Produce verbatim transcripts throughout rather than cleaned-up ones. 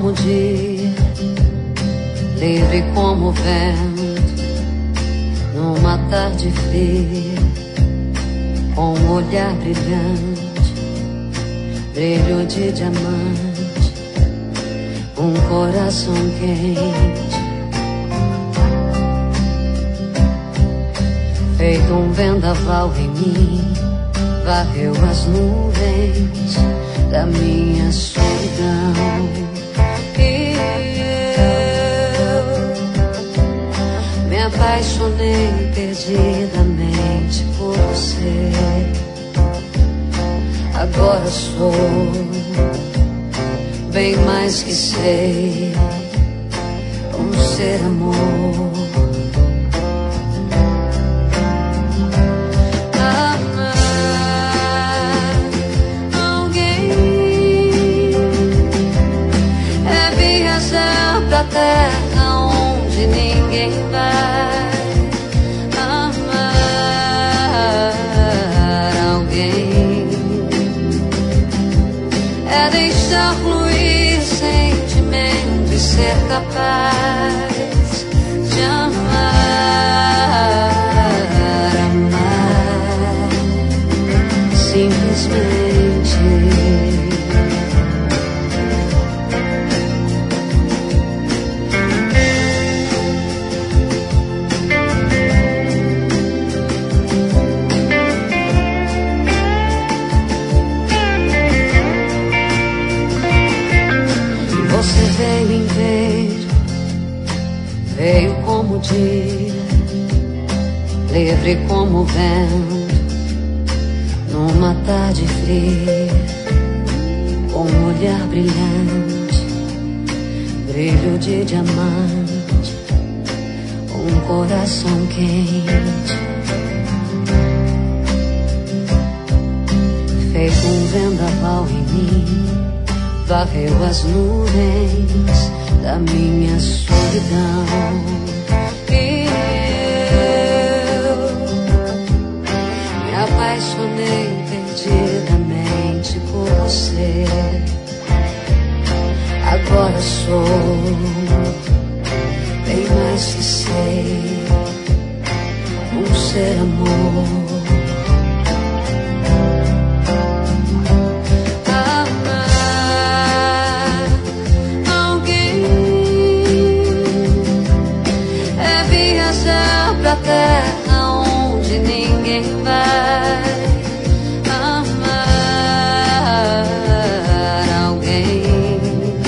como o dia, livre como o vento, numa tarde fria, com um olhar brilhante, brilho de diamante, um coração quente, feito um vendaval em mim, varreu as nuvens da minha solidão. E eu me apaixonei perdidamente por você. Agora sou bem mais que sei, um ser amor. Pra terra onde ninguém vai amar alguém, é deixar fluir sentimento e ser capaz de amar, amar simplesmente. Você veio inteiro, veio como o dia, livre como o vento, numa tarde fria, com um olhar brilhante, brilho de diamante, um coração quente, feito um vendaval em mim, varreu as nuvens da minha solidão. E eu me apaixonei perdidamente por você. Agora sou bem mais que sei, um ser amor. Pra terra onde ninguém vai amar alguém,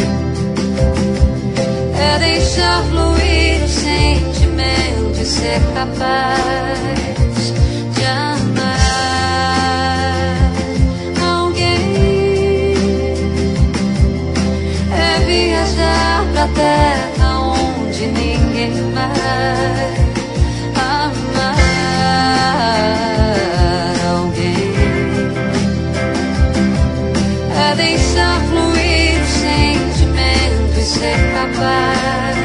é deixar fluir o sentimento e ser capaz de amar alguém, é viajar pra terra onde ninguém vai deixar fluir o sentimento e ser capaz